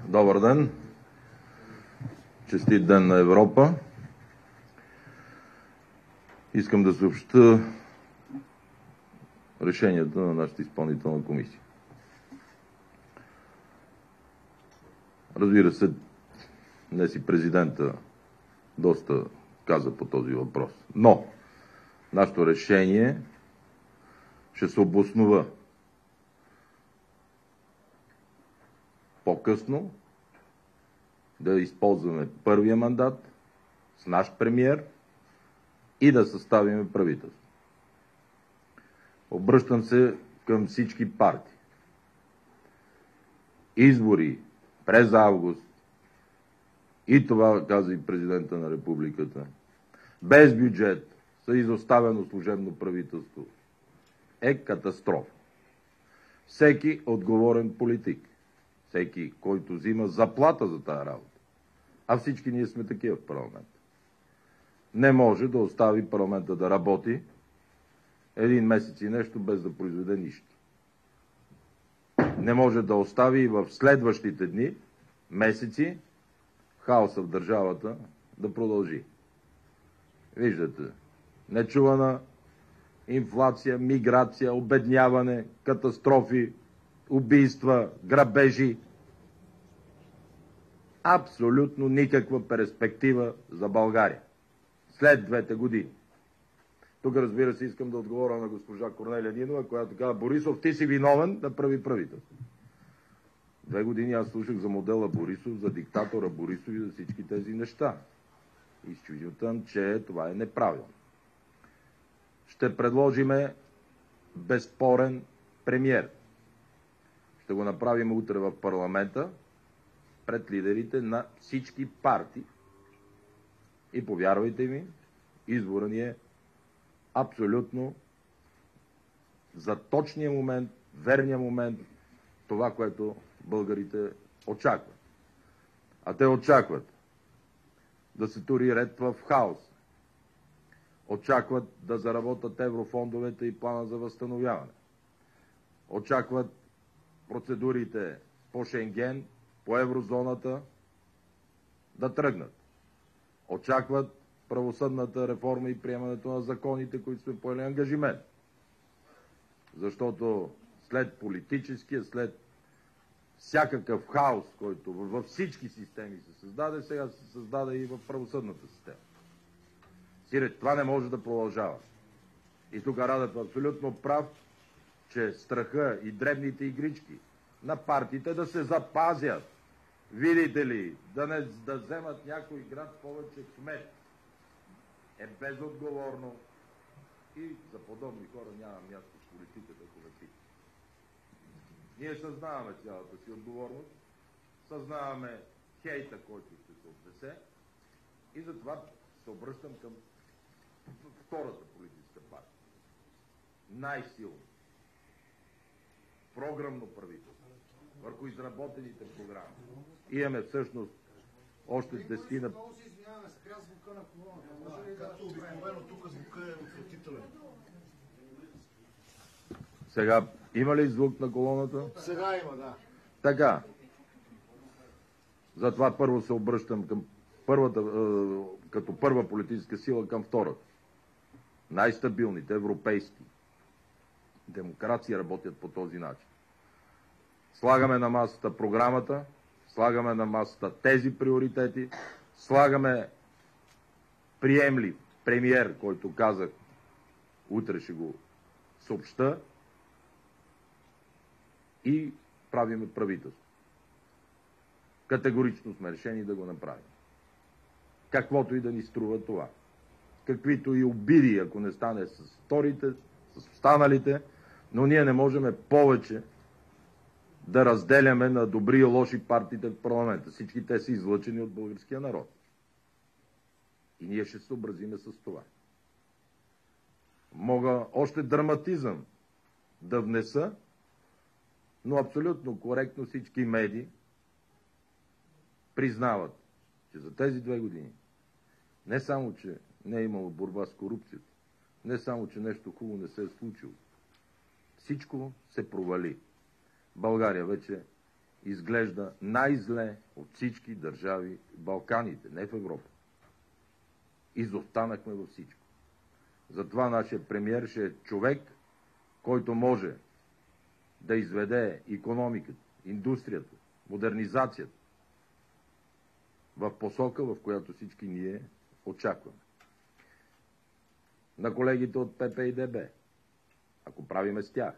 Добър ден! Честит ден на Европа! Искам да съобща решението на нашата изпълнителна комисия. Разбира се, днес и президента доста каза по този въпрос. Но нашето решение ще се обоснова по-късно, да използваме първия мандат с наш премиер и да съставим правителство. Обръщам се към всички партии. Избори през август, и това каза и президента на републиката, без бюджет, с изоставено служебно правителство, е катастрофа. Всеки отговорен политик, всеки, който взима заплата за тази работа, а всички ние сме такива в парламента, не може да остави парламента да работи един месец и нещо без да произведе нищо. Не може да остави и в следващите дни, месеци, хаоса в държавата да продължи. Виждате, нечувана инфлация, миграция, обедняване, катастрофи, убийства, грабежи. Абсолютно никаква перспектива за България след 2 години. Тук, разбира се, искам да отговоря на госпожа Корнелия Нинова, която каза: Борисов, ти си виновен да прави правителство. 2 години аз слушах за модела Борисов, за диктатора Борисов и за всички тези неща. И считам, че това е неправилно. Ще предложиме безспорен премиер. Ще го направим утре в парламента пред лидерите на всички партии. И повярвайте ми, избора ни е абсолютно за точния момент, верния момент, това, което българите очакват. А те очакват да се тури ред в хаос. Очакват да заработят еврофондовете и плана за възстановяване. Очакват процедурите по Шенген, по еврозоната да тръгнат. Очакват правосъдната реформа и приемането на законите, които сме поели ангажимент. Защото след политическия, след всякакъв хаос, който във всички системи се създаде, сега се създаде и в правосъдната система. Сиреч, това не може да продължава. И тук Радев е абсолютно прав, че страха и дребните игрички на партиите да се запазят. Видите ли, да вземат някой град повече кмет е безотговорно и за подобни хора няма място в политиката, ако ме питат. Ние съзнаваме цялата си отговорност, съзнаваме хейта, който ще се отнесе, и затова се обръщам към втората политическа партия. Най-силно. Програмно правителство. Върху изработените програми. Имаме всъщност още 10. Много се извиняваме, спря звука на колоната. Може ли както обикновено, тук звука е отвратителен. Сега, има ли звук на колоната? Сега има, да. Така. Затова първо се обръщам към първата, като първа политическа сила към втората. Най-стабилните, европейски демокрации работят по този начин. Слагаме на масата програмата, слагаме на масата тези приоритети, слагаме приемлив премиер, който казах, утре ще го съобща, и правиме правителство. Категорично сме решени да го направим. Каквото и да ни струва това. Каквито и обиди, ако не стане с вторите, с останалите, но ние не можем повече да разделяме на добри и лоши партиите в парламента. Всички те са излъчени от българския народ. И ние ще се съобразиме с това. Мога още драматизъм да внеса, но абсолютно коректно всички медии признават, че за тези 2 години не само, че не е имало борба с корупцията, не само, че нещо хубаво не се е случило, всичко се провали. България вече изглежда най-зле от всички държави в Балканите, не в Европа. Изостанахме във всичко. Затова нашия премиер ще е човек, който може да изведе икономиката, индустрията, модернизацията в посока, в която всички ние очакваме. На колегите от ПП и ДБ, ако правиме с тях,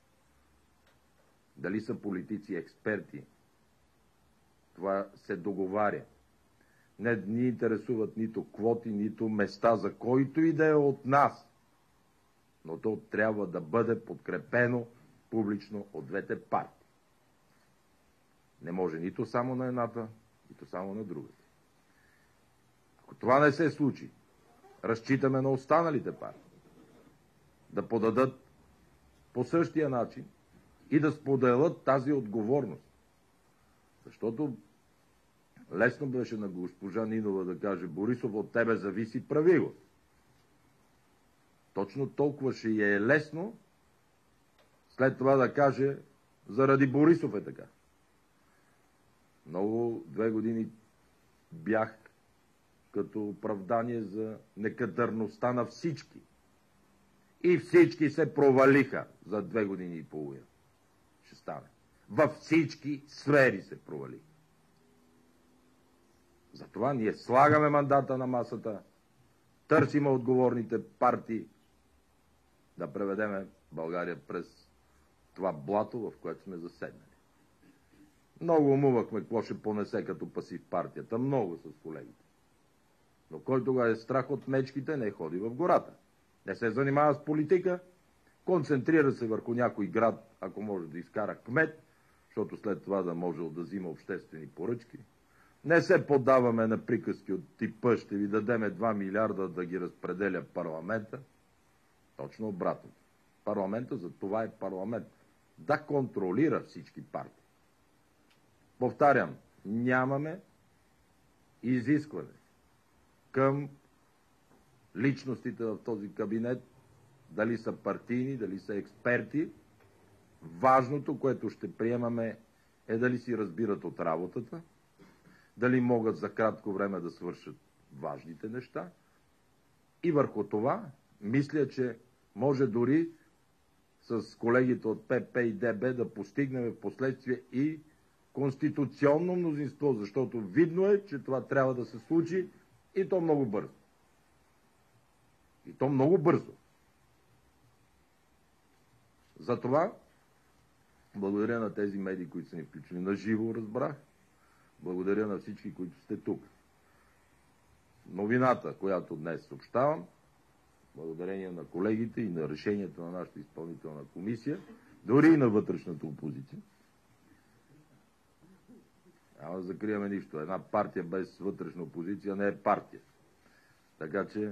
дали са политици, експерти, това се договаря. Не ни интересуват нито квоти, нито места, за който и да е от нас. Но то трябва да бъде подкрепено публично от двете партии. Не може нито само на едната, нито само на другата. Ако това не се случи, разчитаме на останалите партии да подадат по същия начин и да споделят тази отговорност. Защото лесно беше на госпожа Нинова да каже: Борисов, от тебе зависи, прави го. Точно толкова ще й е лесно след това да каже: заради Борисов е така. Много 2 години бях като оправдание за некадърността на всички. И всички се провалиха за 2 години и половина. Ще стане. Във всички сфери се провалиха. Затова ние слагаме мандата на масата, търсиме отговорните партии да преведеме България през това блато, в което сме заседнали. Много умувахме какво ще понесе като пасив партията, много с колегите. Но който го е страх от мечките, не ходи в гората. Не се занимава с политика, концентрира се върху някой град, ако може да изкара кмет, защото след това да може да взима обществени поръчки. Не се подаваме на приказки от типа: ще ви дадеме 2 милиарда да ги разпределя парламента. Точно обратно. Парламента за това е парламент. Да контролира всички партии. Повтарям, нямаме изискване към личностите в този кабинет, дали са партийни, дали са експерти. Важното, което ще приемаме, е дали си разбират от работата, дали могат за кратко време да свършат важните неща. И върху това, мисля, че може дори с колегите от ПП и ДБ да постигнем в последствие и конституционно мнозинство, защото видно е, че това трябва да се случи и то много бързо. И то много бързо. Затова благодаря на тези медии, които са ни включили на живо, разбрах. Благодаря на всички, които сте тук. Новината, която днес съобщавам, благодарение на колегите и на решението на нашата изпълнителна комисия, дори и на вътрешната опозиция. Няма да закриваме нищо. Една партия без вътрешна опозиция не е партия. Така че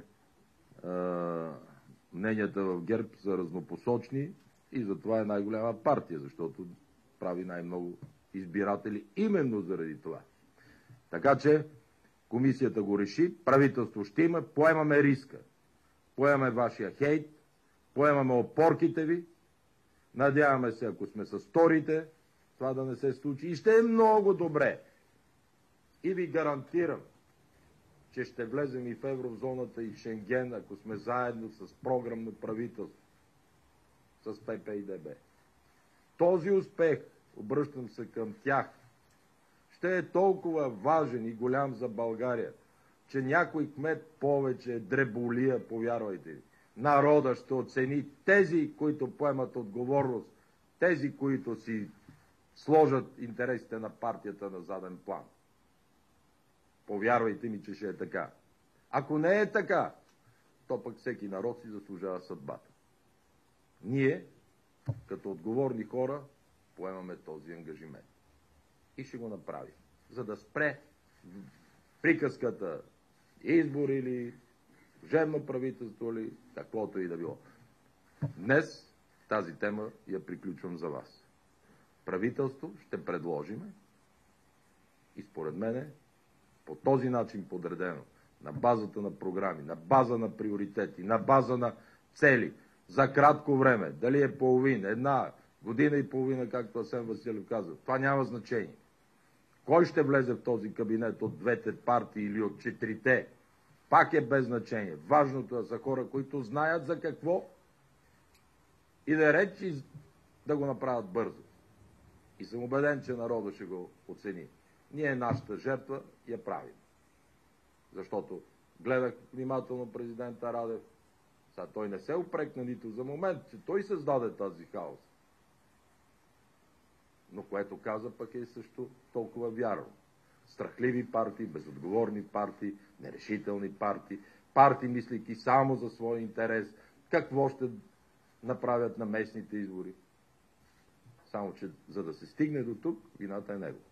мненията в ГЕРБ са разнопосочни и затова е най-голяма партия, защото прави най-много избиратели именно заради това. Така че комисията го реши, правителство ще има, поемаме риска. Поемаме вашия хейт, поемаме опорките ви, надяваме се, ако сме с вторите, това да не се случи и ще е много добре. И ви гарантирам, че ще влезем и в еврозоната и в Шенген, ако сме заедно с програмно правителство, с ПП и ДБ. Този успех, обръщам се към тях, ще е толкова важен и голям за България, че някой кмет повече е дреболия, повярвайте ви. Народа ще оцени тези, които поемат отговорност, тези, които си сложат интересите на партията на заден план. Повярвайте ми, че ще е така. Ако не е така, то пък всеки народ си заслужава съдбата. Ние, като отговорни хора, поемаме този ангажимент. И ще го направим, за да спре приказката избор или служебно правителство или каквото и да било. Днес тази тема я приключвам за вас. Правителство ще предложиме и според мене по този начин подредено, на базата на програми, на база на приоритети, на база на цели, за кратко време, дали е половин, 1, година и половина, както Асен Василев каза. Това няма значение. Кой ще влезе в този кабинет от двете партии или от четирите, пак е без значение. Важното е за хора, които знаят за какво и да речи да го направят бързо. И съм убеден, че народът ще го оцени. Ние нашата жертва я правим. Защото гледах внимателно президента Радев. Сега той не се упрекна нито за момент, че той създаде тази хаос. Но което каза пък е също толкова вярно. Страхливи партии, безотговорни партии, нерешителни партии, партии, мислики само за своя интерес, какво ще направят на местните избори. Само че за да се стигне до тук, вината е него.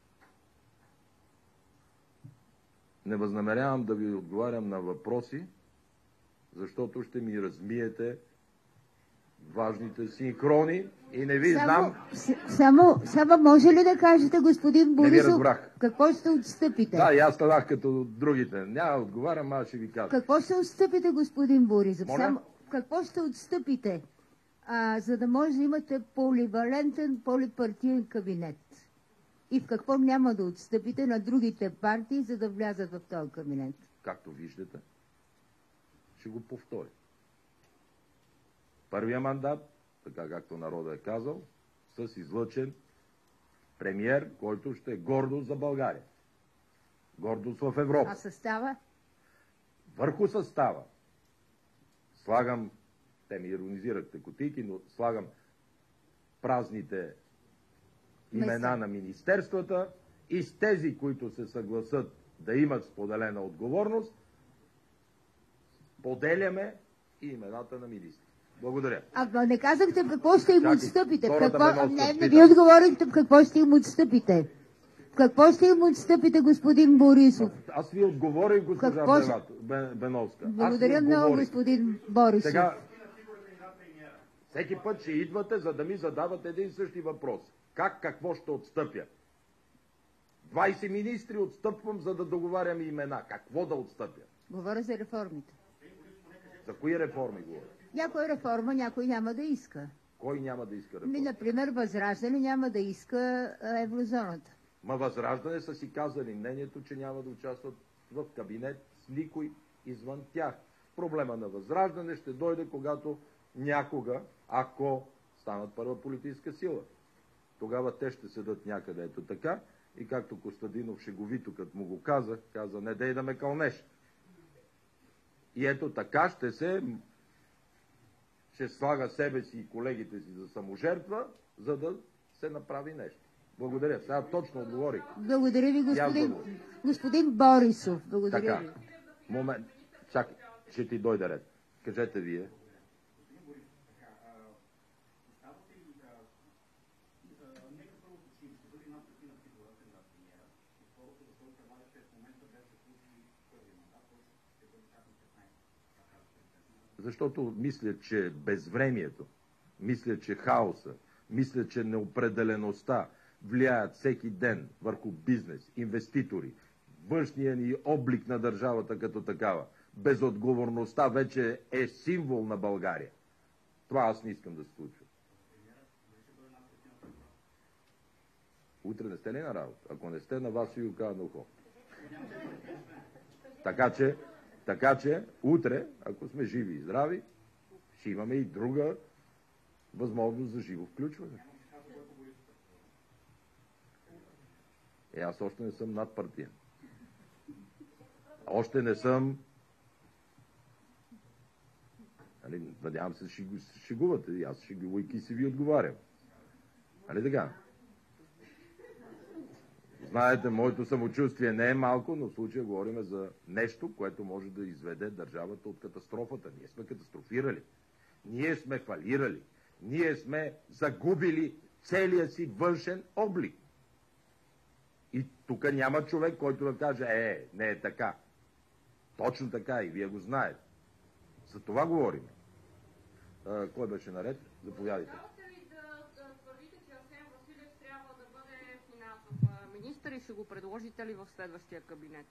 Не възнамерявам да ви отговарям на въпроси, защото ще ми размиете важните синхрони и не ви знам... Само може ли да кажете, господин Борисов, не ви разбрах. Какво ще отстъпите? Да, и аз станах като другите. Няма да отговарям, аз ще ви кажа. Какво ще отстъпите, господин Борисов? Моля? Какво ще отстъпите, за да може да имате поливалентен, полипартиен кабинет? И в какво няма да отстъпите на другите партии, за да влязат в този кабинет? Както виждате, ще го повторя. Първия мандат, така както народът е казал, с излъчен премиер, който ще е гордост за България. Гордост в Европа. А състава? Върху състава слагам, те ми иронизирахте кутийки, но слагам празните имена на министерствата и с тези, които се съгласат да имат споделена отговорност, поделяме и имената на министри. Благодаря. Не казахте какво ще им отстъпите. Не ви отговорихте какво ще им отстъпите. Какво ще им отстъпите, господин Борисов? Аз ви отговорих, госпожа Беновска. Благодаря много, господин Борисов. Сега, всеки път ще идвате, за да ми задавате един и същи въпрос. Какво ще отстъпя? 20 министри отстъпвам, за да договарям имена. Какво да отстъпя? Говоря за реформите. За кои реформи говоря? Някоя реформа някой няма да иска. Кой няма да иска реформа? Например, Възраждане няма да иска еврозоната. Възраждане са си казали мнението, че няма да участват в кабинет с никой извън тях. Проблема на Възраждане ще дойде, когато някога, ако станат първа политическа сила. Тогава те ще седат някъде ето така и както Костадинов шеговито, като му го каза, не дей да ме кълнеш. И ето така ще слага себе си и колегите си за саможертва, за да се направи нещо. Благодаря. Сега точно отговорих. Благодаря ви, господин Борисов. Благодаря така, ви. Момент. Чакай, ще ти дойде ред. Кажете вие. Защото мисля, че безвремието, мисля, че хаоса, мисля, че неопределеността влияят всеки ден върху бизнес, инвеститори, външния ни облик на държавата като такава. Безотговорността вече е символ на България. Това аз не искам да се случва. Утре не сте ли на работа? Ако не сте, на вас ще ви го кажа на ухо. Така че, утре, ако сме живи и здрави, ще имаме и друга възможност за живо включване. Аз още не съм надпартиен. Още не съм... Надявам се, ще шегувате. И аз шегувайки си ви отговарям. Нали така? Знаете, моето самочувствие не е малко, но в случая говорим за нещо, което може да изведе държавата от катастрофата. Ние сме катастрофирали. Ние сме фалирали. Ние сме загубили целия си външен облик. И тук няма човек, който да каже, не е така. Точно така и вие го знаете. За това говорим. Кой беше наред? Заповядайте. Твърдите, че Асен Василев трябва да бъде финансов министър и ще го предложите ли в следващия кабинет?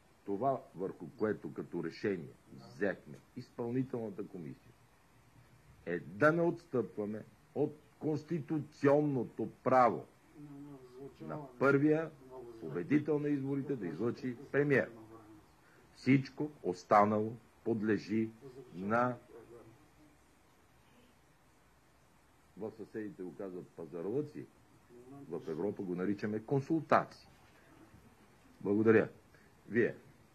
Това, върху което като решение взехме изпълнителната комисия е да не отстъпваме от конституционното право на първия победител на изборите да излъчи премиер. Всичко останало подлежи на... В съседите го казват пазарлъци, в Европа го наричаме консултации. Благодаря. Вие.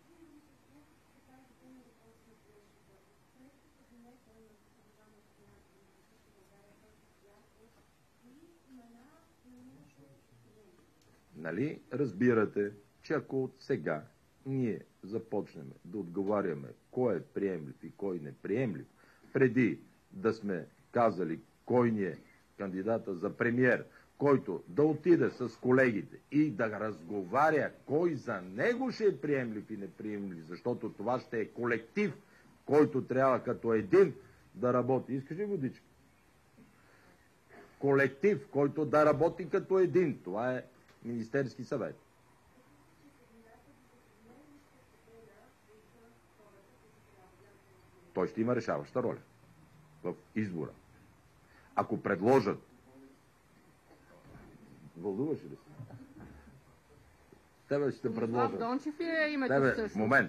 Нали разбирате, че ако от сега ние започнем да отговаряме кой е приемлив и кой неприемлив, преди да сме казали кой ни е кандидата за премиер, който да отиде с колегите и да разговаря кой за него ще е приемлив и неприемлив, защото това ще е колектив, който трябва като един да работи. Искаш ли водичка? Колектив, който да работи като един. Това е Министерски съвет. Той ще има решаваща роля в избора. Ако предложат... Вълнуваш ли се? Тебе ще предложат. Дончев ли е името всъщност? Момент.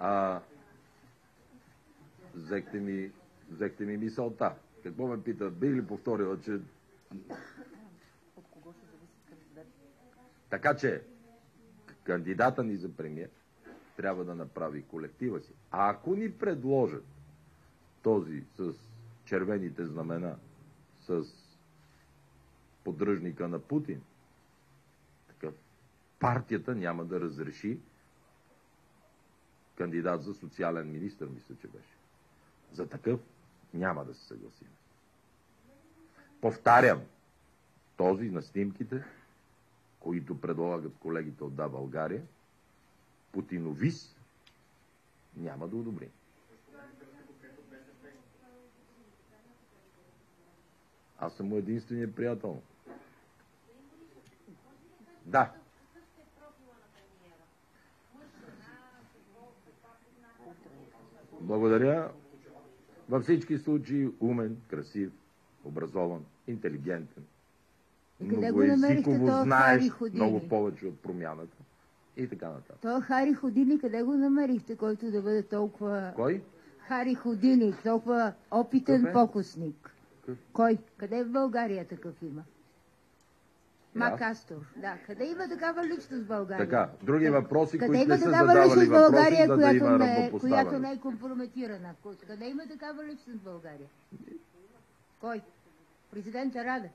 Взехте ми мисълта. Какво ме пита? Бих ли повторила, че... От кого ще зависи кандидат? Така че кандидата ни за премиер трябва да направи колектива си. А ако ни предложат този с червените знамена, с поддръжника на Путин, така партията няма да разреши кандидат за социален министър, мисля, че беше. За такъв няма да се съгласим. Повтарям, този на снимките, които предлагат колегите от Да, България, путиновис, няма да одобрим. Аз съм му единственият приятел. Да. Благодаря. Във всички случаи умен, красив, образован, интелигентен. Многоезиково знаеш много повече от промяната. И така нататък. То Хари Ходини, къде го намерихте, който да бъде толкова... Кой? Хари Ходини, толкова опитен фокусник. Кой? Къде в България такъв има? Мак Астор. Да, къде има такава личност в България? Така, други въпроси, къде които не са задавали въпроси, България, за да има равнопоставеност. която не е компрометирана? Къде има такава личност в България? Кой? Президента Радев.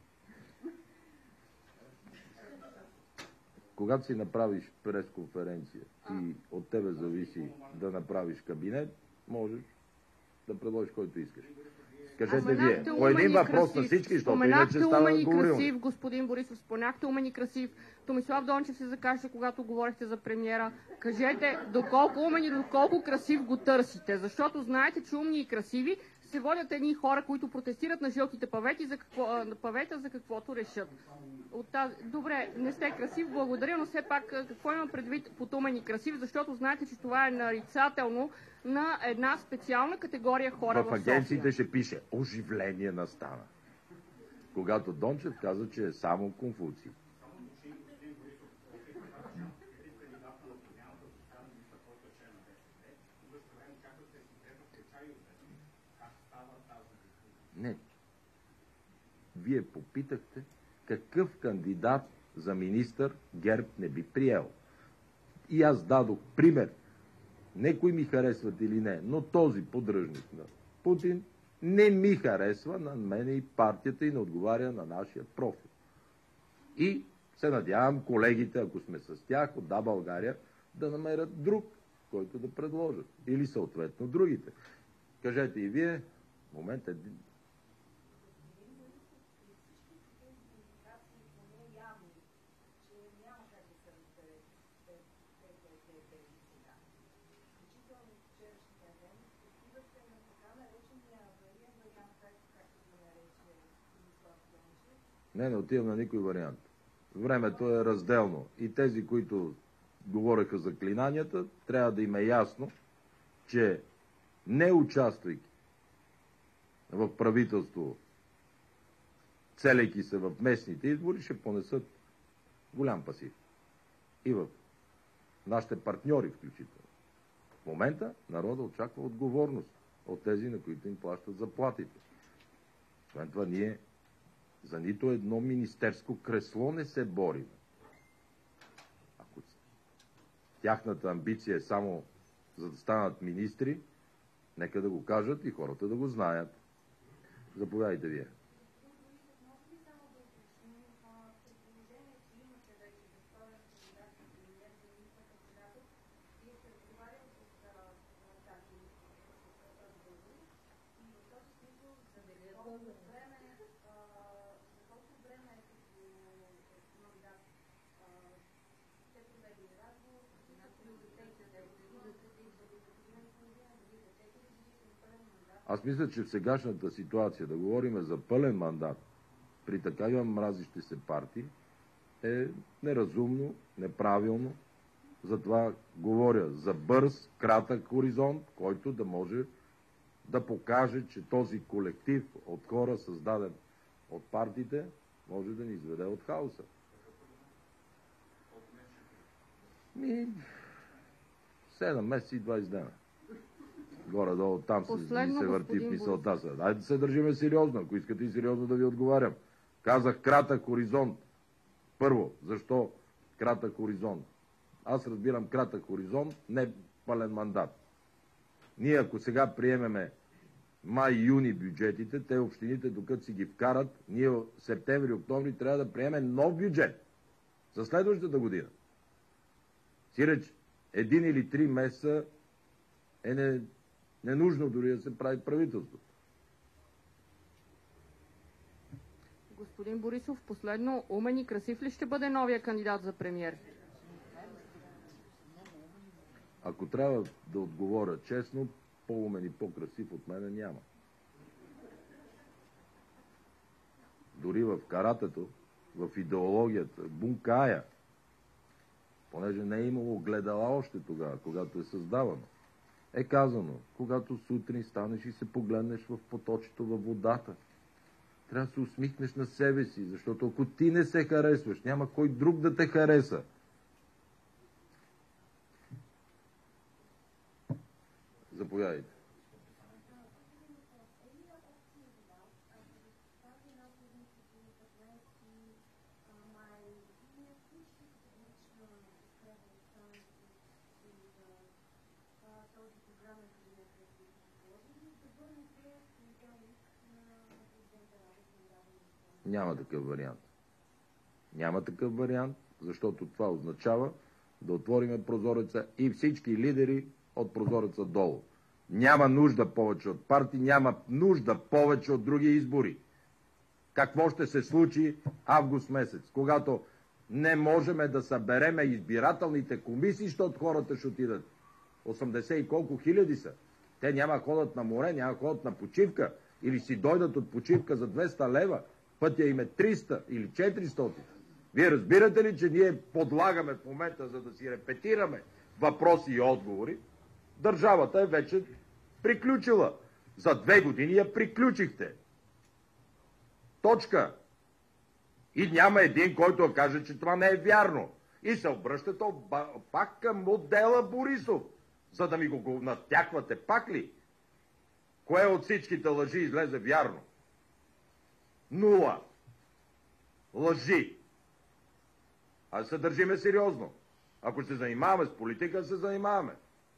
Когато си направиш пресконференция и от тебе зависи да направиш кабинет, можеш да предложиш който искаш. Кажете вие, по един въпрос на всички, защото иначе става говорилно. Красив, господин Борисов, споменахте умен и красив. Томислав Дончев се закаже, когато говорихте за премиера. Кажете, доколко умен и доколко красив го търсите, защото знаете, че умни и красиви се водят едни хора, които протестират на жълтите павета за каквото решат. Добре, не сте красив, благодаря, но все пак какво има предвид под умен и красив, защото знаете, че това е нарицателно на една специална категория хора в София. В агенциите ще пише оживление настана. Когато Дончев каза, че е само Конфуций. Не. Вие попитахте какъв кандидат за министър ГЕРБ не би приел. И аз дадох пример. Некои ми харесват или не, но този поддръжник на Путин не ми харесва на мене и партията и не отговаря на нашия профил. И се надявам колегите, ако сме с тях от Да, България, да намерят друг, който да предложат. Или съответно другите. Кажете и вие, момент един. Не отивам на никой вариант. Времето е разделно. И тези, които говореха за клинанията, трябва да им е ясно, че не участвайки в правителство, целейки се в местните избори, ще понесат голям пасив. И в нашите партньори включително. В момента народа очаква отговорност от тези, на които им плащат заплатите. Освен това, ние за нито едно министерско кресло не се борим. Ако тяхната амбиция е само за да станат министри, нека да го кажат и хората да го знаят. Заповядайте вие. Аз мисля, че в сегашната ситуация да говорим за пълен мандат при такава мразещи се партии е неразумно, неправилно. Затова говоря за бърз, кратък хоризонт, който да може да покаже, че този колектив от хора, създаден от партиите, може да ни изведе от хаоса. 7 месеца и 20 дена. Горе-долу там се върти мисълта са. Айде да се държиме сериозно, ако искате и сериозно да ви отговарям. Казах кратък хоризонт. Първо, защо кратък хоризонт? Аз разбирам кратък хоризонт, не пълен мандат. Ние ако сега приемеме май-юни бюджетите, те общините, докато си ги вкарат, ние в септември-октомври трябва да приемем нов бюджет за следващата година. Сиреч, 1 или 3 месеца е ненужно дори да се прави правителство. Господин Борисов, последно, умен и красив ли ще бъде новия кандидат за премиер? Ако трябва да отговоря честно, по-умен и по-красив от мене няма. Дори в каратето, в идеологията, бункая, понеже не е имало гледала още тогава, когато е създавано, е казано, когато сутрин станеш и се погледнеш в поточето във водата, трябва да се усмихнеш на себе си, защото ако ти не се харесваш, няма кой друг да те хареса. Заповядайте. Няма такъв вариант. Няма такъв вариант, защото това означава да отвориме прозореца и всички лидери от прозореца долу. Няма нужда повече от партии, няма нужда повече от други избори. Какво ще се случи август месец, когато не можем да събереме избирателните комисии, защото хората ще отидат. 80 и колко хиляди са. Те няма ходят на море, няма ходят на почивка или си дойдат от почивка за 200 лева. Пътя им е 300 или 400. Вие разбирате ли, че ние подлагаме в момента, за да си репетираме въпроси и отговори? Държавата е вече приключила. За 2 години я приключихте. Точка. И няма един, който каже, че това не е вярно. И се обръщате пак към модела Борисов, за да ми го натяквате пак ли? Кое от всичките лъжи излезе вярно? 0. Лъжи. А се държиме сериозно. Ако се занимаваме с политика, се занимаваме.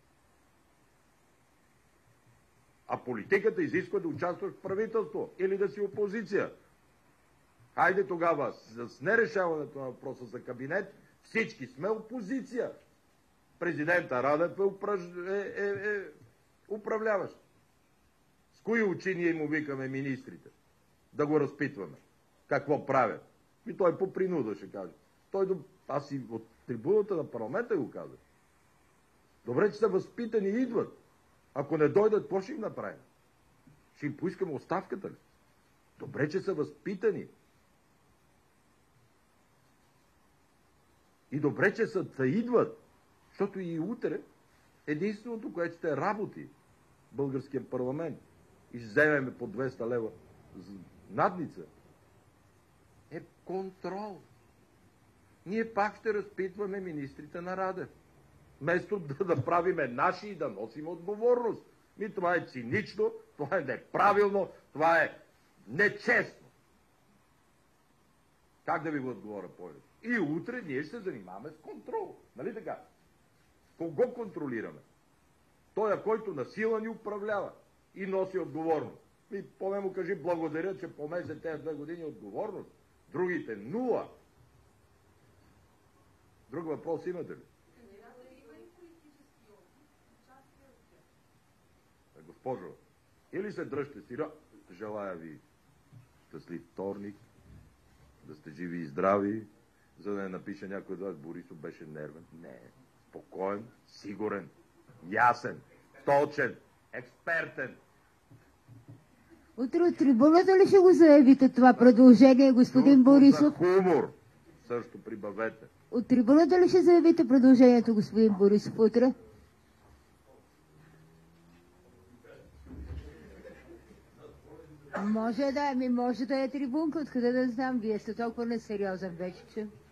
А политиката изисква да участваш в правителство или да си опозиция. Хайде тогава, с нерешаването на въпроса за кабинет, всички сме опозиция. Президента Радев е управляващ. С кои очи ние му викаме министрите? Да го разпитваме. Какво правят? И той по принуда ще каже. Аз и от трибуната на парламента го казах. Добре, че са възпитани и идват. Ако не дойдат, какво ще им направим? Ще им поискаме оставката ли? Добре, че са възпитани. И добре, че са да идват. Защото и утре единственото, което ще работи в българския парламент, и вземеме по 200 лева надница, е контрол. Ние пак ще разпитваме министрите на Радев. Вместо да правиме наши и да носим отговорност. Това е цинично, това е неправилно, това е нечестно. Как да ви го отговоря по-лесно? И утре ние ще се занимаваме с контрол. Нали така? Кого контролираме? Той, който насила ни управлява и носи отговорност. И поне му кажи благодаря, че понесе тези 2 години отговорност. Другите нула. Друг въпрос имате ли? Госпожо, или се дръжте сериозно, желая ви щастлив вторник, да сте живи и здрави, за да не напише някой от вас, Борисов беше нервен. Не, спокоен, сигурен, ясен, точен, експертен. Утре от трибуната ли ще го заявите това предложение, господин Борисов? Хумор също прибавете. От трибуната ли ще заявите предложението, господин Борисов, утре? Може да е трибунка, откъде да знам, вие сте толкова несериозен вече, че...